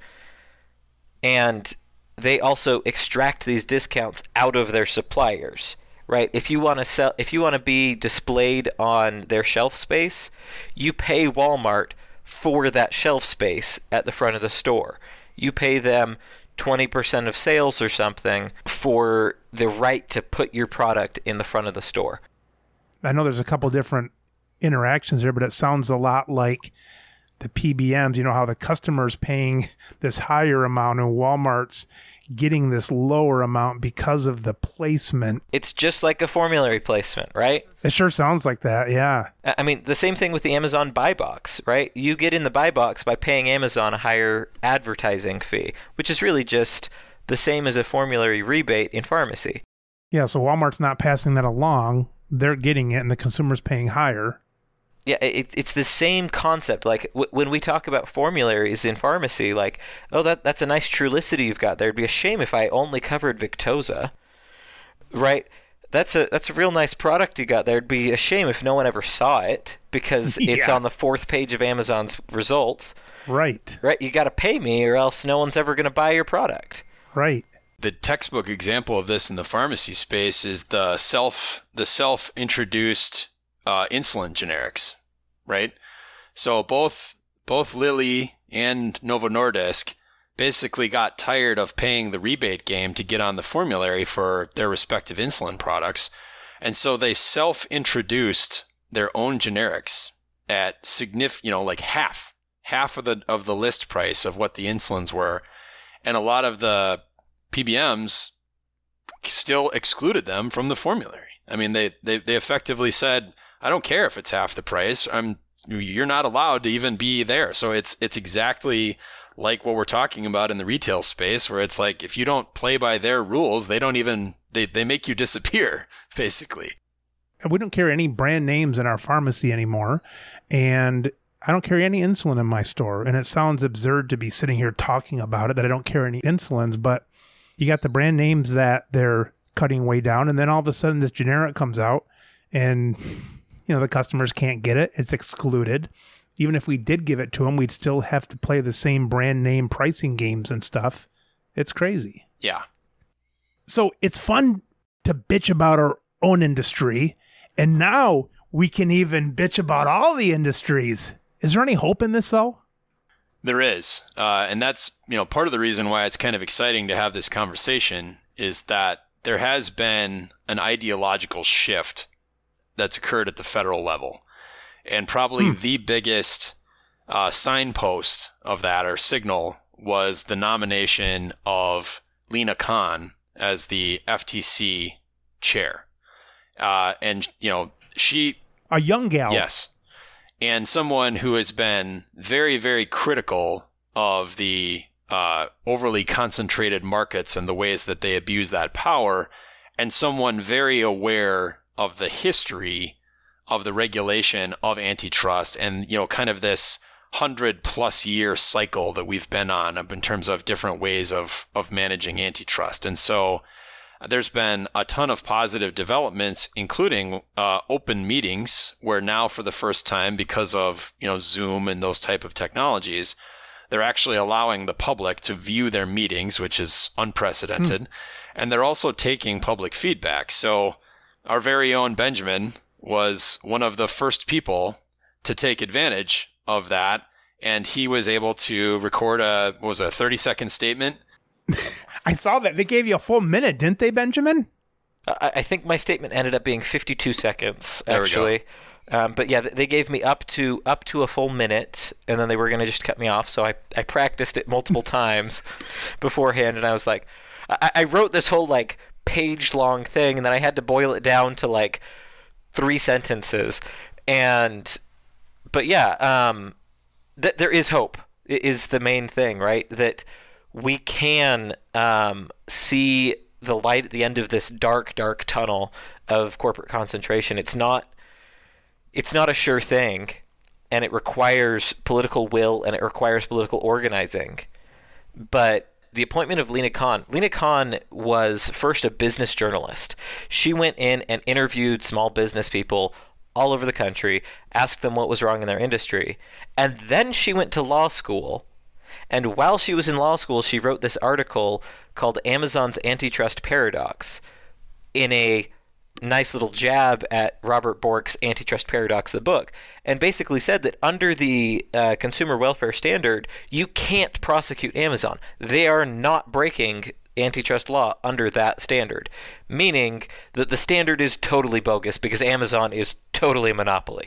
And they also extract these discounts out of their suppliers, right? If you want to be displayed on their shelf space, you pay Walmart for that shelf space at the front of the store. You pay them 20% of sales or something for the right to put your product in the front of the store. I know there's a couple different interactions there, but it sounds a lot like the PBMs, you know, how the customer's paying this higher amount and Walmart's getting this lower amount because of the placement. It's just like a formulary placement, right? It sure sounds like that, yeah. I mean, the same thing with the Amazon buy box, right? You get in the buy box by paying Amazon a higher advertising fee, which is really just the same as a formulary rebate in pharmacy. Yeah, so Walmart's not passing that along. They're getting it and the consumer's paying higher. Yeah, it's the same concept. Like when we talk about formularies in pharmacy, like, oh, that's a nice Trulicity you've got there. It'd be a shame if I only covered Victoza, right? That's a real nice product you got there. It'd be a shame if no one ever saw it because it's on the 4th page of Amazon's results. Right. Right. You got to pay me or else no one's ever going to buy your product. Right. The textbook example of this in the pharmacy space is the self-introduced insulin generics, right? So both Lilly and Novo Nordisk basically got tired of paying the rebate game to get on the formulary for their respective insulin products, and so they self-introduced their own generics. at like half of the list price of what the insulins were. And a lot of the PBMs still excluded them from the formulary. I mean, they effectively said, I don't care if it's half the price. You're not allowed to even be there. So it's exactly like what we're talking about in the retail space, where it's like, if you don't play by their rules, they make you disappear, basically. We don't carry any brand names in our pharmacy anymore. And I don't carry any insulin in my store. And it sounds absurd to be sitting here talking about it, that I don't carry any insulins, but you got the brand names that they're cutting way down. And then all of a sudden this generic comes out and, the customers can't get it. It's excluded. Even if we did give it to them, we'd still have to play the same brand name pricing games and stuff. It's crazy. Yeah. So it's fun to bitch about our own industry. And now we can even bitch about all the industries. Is there any hope in this, though? There is. And that's, part of the reason why it's kind of exciting to have this conversation is that there has been an ideological shift that's occurred at the federal level. And probably the biggest signpost of that, or signal, was the nomination of Lina Khan as the FTC chair. And, she... A young gal. Yes. And someone who has been very, very critical of the overly concentrated markets and the ways that they abuse that power, and someone very aware of the history of the regulation of antitrust and, kind of this 100+ year cycle that we've been on in terms of different ways of managing antitrust. And so there's been a ton of positive developments, including open meetings, where now for the first time, because of Zoom and those type of technologies, they're actually allowing the public to view their meetings, which is unprecedented. And they're also taking public feedback. So our very own Benjamin was one of the first people to take advantage of that. And he was able to record a 30-second statement. I saw that. They gave you a full minute, didn't they, Benjamin? I think my statement ended up being 52 seconds, actually. There we go. But yeah, they gave me up to a full minute, and then they were going to just cut me off. So I practiced it multiple times beforehand, and I was like, I wrote this whole page-long thing, and then I had to boil it down to 3 sentences. But yeah, there is hope, is the main thing, right? That we can see the light at the end of this dark, dark tunnel of corporate concentration. It's not a sure thing, and it requires political will, and it requires political organizing. But the appointment of Lina Khan was first a business journalist. She went in and interviewed small business people all over the country, asked them what was wrong in their industry, and then she went to law school. And while she was in law school, she wrote this article called Amazon's Antitrust Paradox, in a nice little jab at Robert Bork's Antitrust Paradox, the book, and basically said that under the consumer welfare standard, you can't prosecute Amazon. They are not breaking antitrust law under that standard, meaning that the standard is totally bogus because Amazon is totally a monopoly.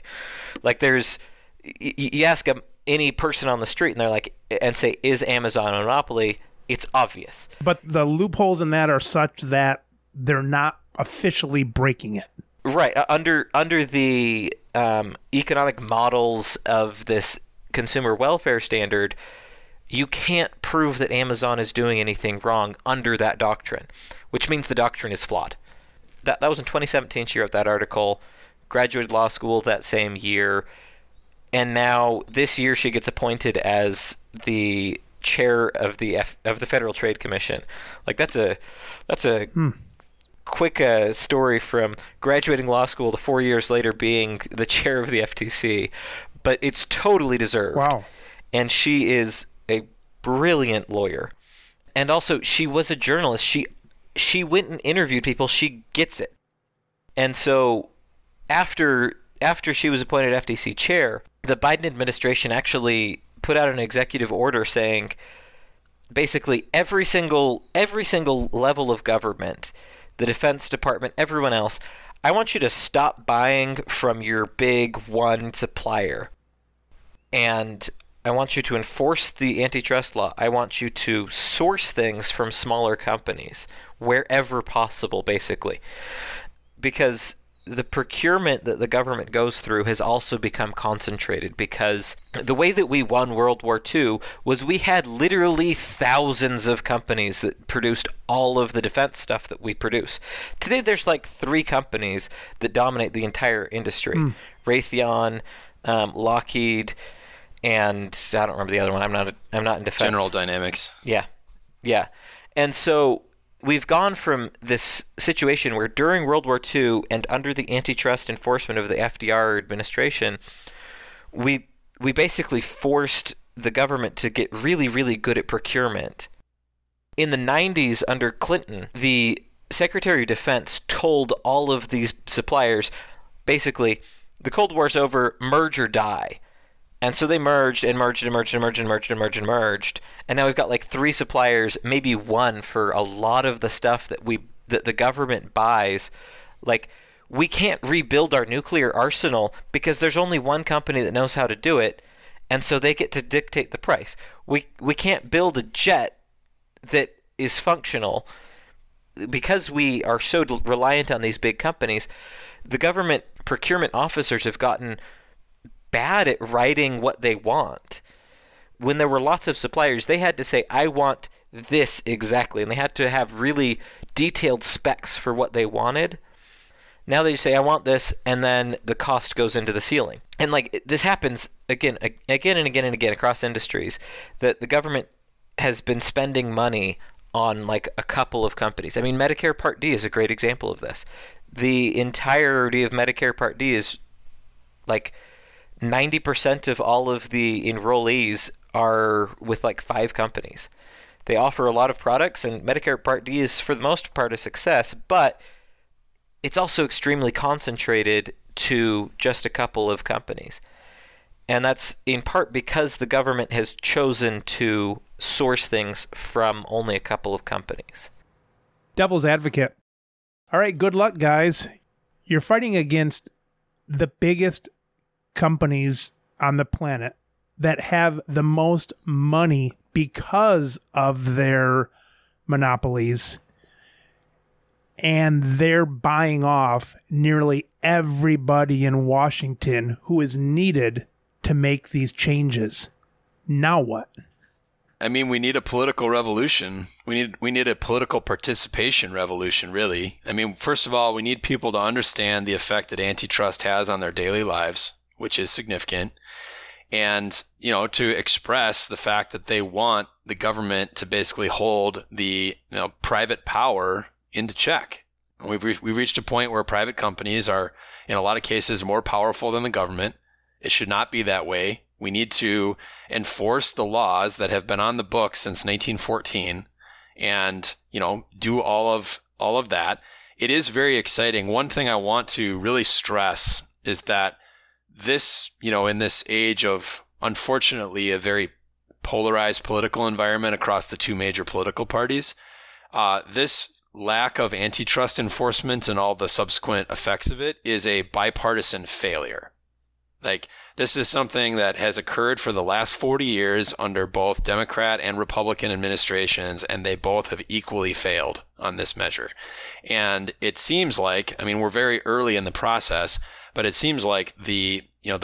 You ask any person on the street and say, is Amazon a monopoly? It's obvious. But the loopholes in that are such that they're not officially breaking it. Right. Under the economic models of this consumer welfare standard, you can't prove that Amazon is doing anything wrong under that doctrine, which means the doctrine is flawed. That was in 2017. She wrote that article, graduated law school that same year, and now this year she gets appointed as the chair of the Federal Trade Commission. That's a quick story from graduating law school to 4 years later being the chair of the FTC, but it's totally deserved. Wow. And she is a brilliant lawyer. And also, she was a journalist. She went and interviewed people. She gets it. And so after she was appointed FTC chair, the Biden administration actually put out an executive order saying basically every single level of government, the Defense Department, everyone else, I want you to stop buying from your big one supplier. And I want you to enforce the antitrust law. I want you to source things from smaller companies wherever possible, basically. Because the procurement that the government goes through has also become concentrated, because the way that we won World War II was we had literally thousands of companies that produced all of the defense stuff that we produce. Today there's like 3 companies that dominate the entire industry. Raytheon, Lockheed, and I don't remember the other one. I'm not in defense. General Dynamics. Yeah. And so we've gone from this situation where during World War II and under the antitrust enforcement of the FDR administration, we basically forced the government to get really, really good at procurement. In the 90s under Clinton, the Secretary of Defense told all of these suppliers, basically, the Cold War's over, merge or die. And so they merged. And now we've got like 3 suppliers, maybe 1 for a lot of the stuff that the government buys. Like, we can't rebuild our nuclear arsenal because there's only one company that knows how to do it, and so they get to dictate the price. We can't build a jet that is functional because we are so reliant on these big companies. The government procurement officers have gotten bad at writing what they want. When there were lots of suppliers, they had to say, I want this exactly, and they had to have really detailed specs for what they wanted. Now they say, I want this, and then the cost goes into the ceiling. And like this happens again and again across industries, that the government has been spending money on like a couple of companies. I mean, Medicare Part D is a great example of this. The entirety of Medicare Part D is like 90% of all of the enrollees are with like 5 companies. They offer a lot of products, and Medicare Part D is for the most part a success, but it's also extremely concentrated to just a couple of companies. And that's in part because the government has chosen to source things from only a couple of companies. Devil's advocate. All right, good luck, guys. You're fighting against the biggest companies on the planet that have the most money because of their monopolies, and they're buying off nearly everybody in Washington who is needed to make these changes. Now what? I mean, we need a political revolution. We need a political participation revolution, really. I mean, first of all, we need people to understand the effect that antitrust has on their daily lives, which is significant, and, you know, to express the fact that they want the government to basically hold the, you know, private power into check. We've reached a point where private companies are, in a lot of cases, more powerful than the government. It should not be that way. We need to enforce the laws that have been on the books since 1914 and, you know, do all of that. It is very exciting. One thing I want to really stress is that this, you know, in this age of, unfortunately, a very polarized political environment across the 2 major political parties, this lack of antitrust enforcement and all the subsequent effects of it is a bipartisan failure. Like, this is something that has occurred for the last 40 years under both Democrat and Republican administrations, and they both have equally failed on this measure. And it seems like, I mean, we're very early in the process, but it seems like the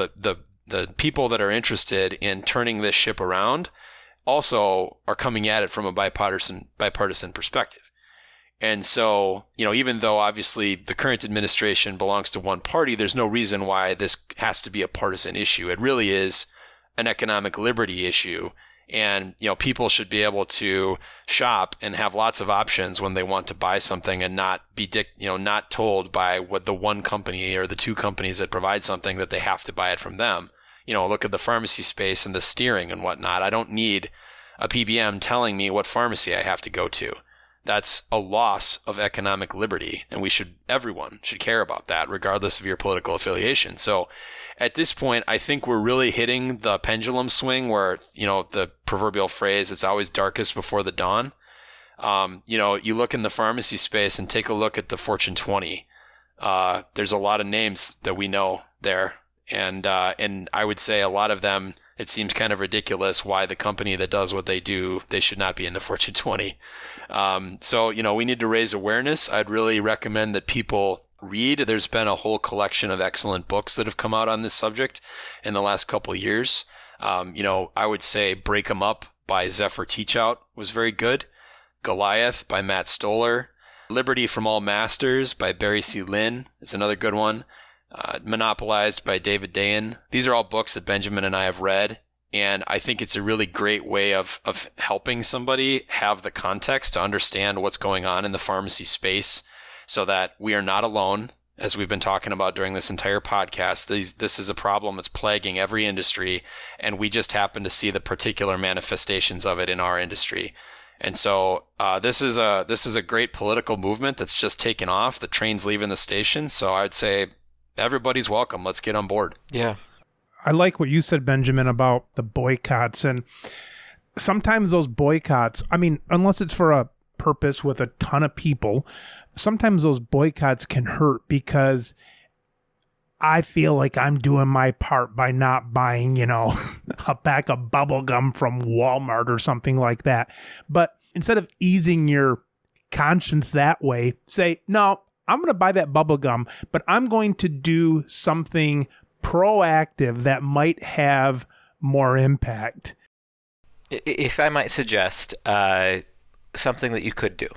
people that are interested in turning this ship around also are coming at it from a bipartisan perspective. And so, you know, even though obviously the current administration belongs to one party, there's no reason why this has to be a partisan issue. It really is an economic liberty issue. And, you know, people should be able to shop and have lots of options when they want to buy something and not be, not told by what the one company or the 2 companies that provide something that they have to buy it from them. You know, look at the pharmacy space and the steering and whatnot. I don't need a PBM telling me what pharmacy I have to go to. That's a loss of economic liberty, and everyone should care about that, regardless of your political affiliation. So at this point, I think we're really hitting the pendulum swing where, you know, the proverbial phrase, it's always darkest before the dawn. You know, you look in the pharmacy space and take a look at the Fortune 20 there's a lot of names that we know there. And I would say a lot of them, it seems kind of ridiculous why the company that does what they do, they should not be in the Fortune 20. So, we need to raise awareness. I'd really recommend that people read. There's been a whole collection of excellent books that have come out on this subject in the last couple of years. I would say Break 'em Up by Zephyr Teachout was very good. Goliath by Matt Stoller. Liberty from All Masters by Barry C. Lynn is another good one. Monopolized by David Dayen. These are all books that Benjamin and I have read, and I think it's a really great way of helping somebody have the context to understand what's going on in the pharmacy space so that we are not alone, as we've been talking about during this entire podcast. This is a problem that's plaguing every industry, and we just happen to see the particular manifestations of it in our industry. And so this is a great political movement that's just taken off. The train's leaving the station, so I'd say everybody's welcome. Let's get on board. Yeah. I like what you said, Benjamin, about the boycotts. And sometimes those boycotts, unless it's for a purpose with a ton of people, sometimes those boycotts can hurt because I feel like I'm doing my part by not buying, a pack of bubble gum from Walmart or something like that. But instead of easing your conscience that way, say, no, I'm going to buy that bubble gum, but I'm going to do something proactive that might have more impact. If I might suggest something that you could do,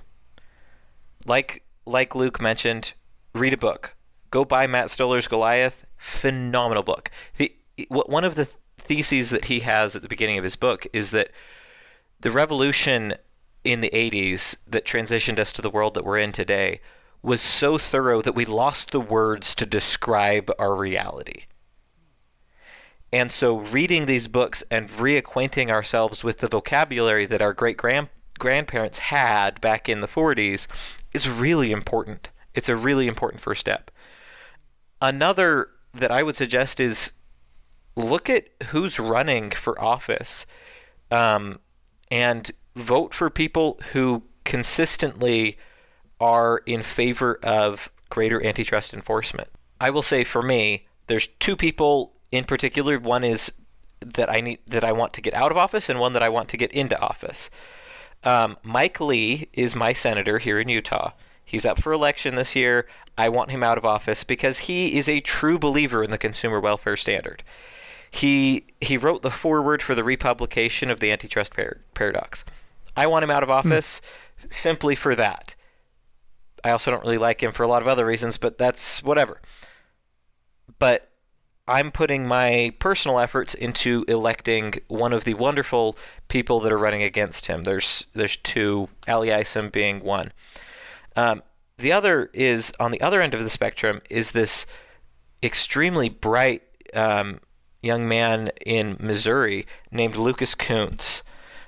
like Luke mentioned, read a book. Go buy Matt Stoller's Goliath. Phenomenal book. One of the theses that he has at the beginning of his book is that the revolution in the 80s that transitioned us to the world that we're in today was so thorough that we lost the words to describe our reality. And so reading these books and reacquainting ourselves with the vocabulary that our great-grandparents had back in the 40s is really important. It's a really important first step. Another that I would suggest is look at who's running for office and vote for people who consistently are in favor of greater antitrust enforcement. I will say for me, there's two people in particular. One is that I want to get out of office, and one that I want to get into office. Mike Lee is my senator here in Utah. He's up for election this year. I want him out of office because he is a true believer in the consumer welfare standard. He wrote the foreword for the republication of the antitrust paradox. I want him out of office simply for that. I also don't really like him for a lot of other reasons, but that's whatever. But I'm putting my personal efforts into electing one of the wonderful people that are running against him. There's two, Ali Isom being one. The other is, on the other end of the spectrum, is this extremely bright young man in Missouri named Lucas Kunce.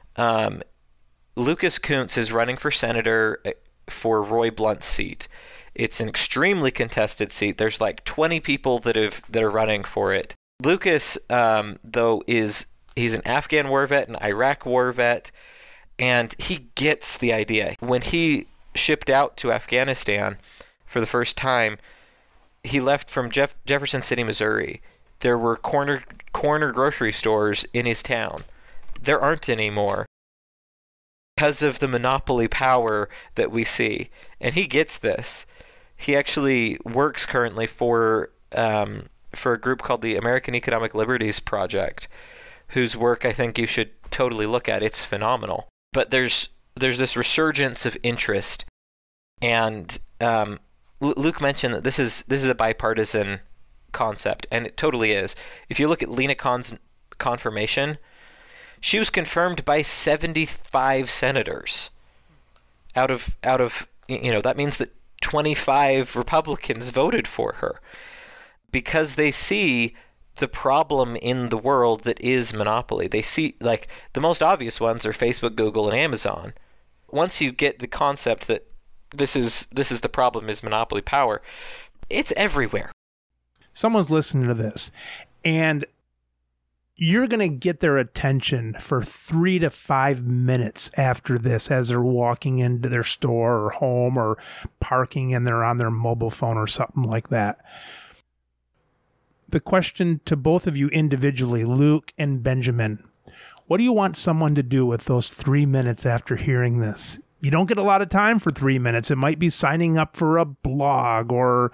Lucas Kunce is running for senator for Roy Blunt's seat. It's an extremely contested seat. There's like 20 people that are running for it. Lucas, though, he's an Afghan war vet, an Iraq war vet, and he gets the idea. When he shipped out to Afghanistan for the first time, he left from Jefferson City, Missouri. There were corner grocery stores in his town. There aren't anymore because of the monopoly power that we see. And he gets this. He actually works currently for a group called the American Economic Liberties Project, whose work I think you should totally look at. It's phenomenal. But there's this resurgence of interest, and Luke mentioned that this is a bipartisan concept, and it totally is. If you look at Lena Khan's confirmation, she was confirmed by 75 senators. Out of that means that 25 Republicans voted for her because they see the problem in the world that is monopoly. They see, like, the most obvious ones are Facebook, Google, and Amazon. Once you get the concept that this is the problem is monopoly power, it's everywhere. Someone's listening to this, and you're going to get their attention for 3 to 5 minutes after this as they're walking into their store or home or parking and they're on their mobile phone or something like that. The question to both of you individually, Luke and Benjamin, what do you want someone to do with those 3 minutes after hearing this? You don't get a lot of time for 3 minutes. It might be signing up for a blog or,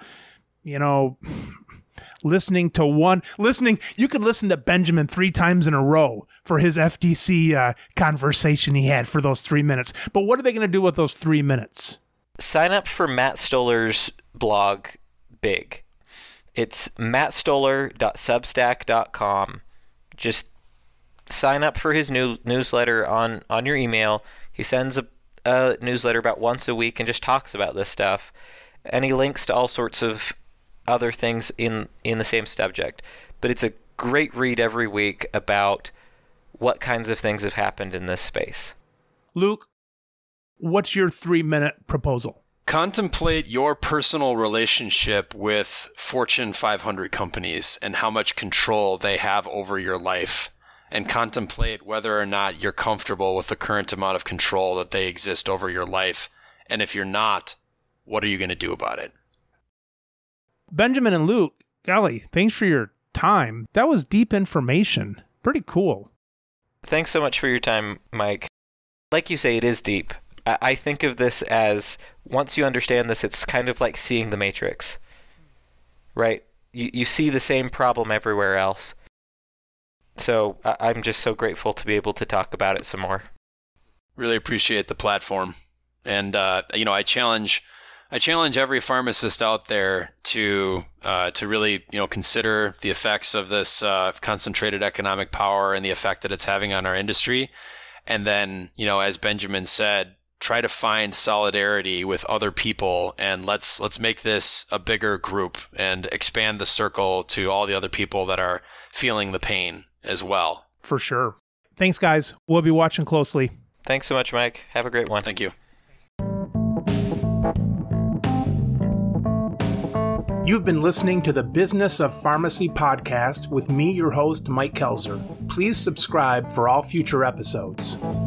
listening. You could listen to Benjamin 3 times in a row for his FTC conversation he had for those 3 minutes. But what are they going to do with those 3 minutes? Sign up for Matt Stoller's blog, Big. It's mattstoller.substack.com. Just sign up for his newsletter on your email. He sends a newsletter about once a week and just talks about this stuff. And he links to all sorts of other things in the same subject. But it's a great read every week about what kinds of things have happened in this space. Luke, what's your 3-minute proposal? Contemplate your personal relationship with Fortune 500 companies and how much control they have over your life, and contemplate whether or not you're comfortable with the current amount of control that they exist over your life. And if you're not, what are you going to do about it? Benjamin and Luke, golly, thanks for your time. That was deep information. Pretty cool. Thanks so much for your time, Mike. Like you say, it is deep. I think of this as, once you understand this, it's kind of like seeing the Matrix, right? You see the same problem everywhere else. So I'm just so grateful to be able to talk about it some more. Really appreciate the platform. And, I challenge every pharmacist out there to really, consider the effects of this concentrated economic power and the effect that it's having on our industry. And then, as Benjamin said, try to find solidarity with other people, and let's make this a bigger group and expand the circle to all the other people that are feeling the pain as well. For sure. Thanks, guys. We'll be watching closely. Thanks so much, Mike. Have a great one. Thank you. You've been listening to the Business of Pharmacy podcast with me, your host, Mike Kelzer. Please subscribe for all future episodes.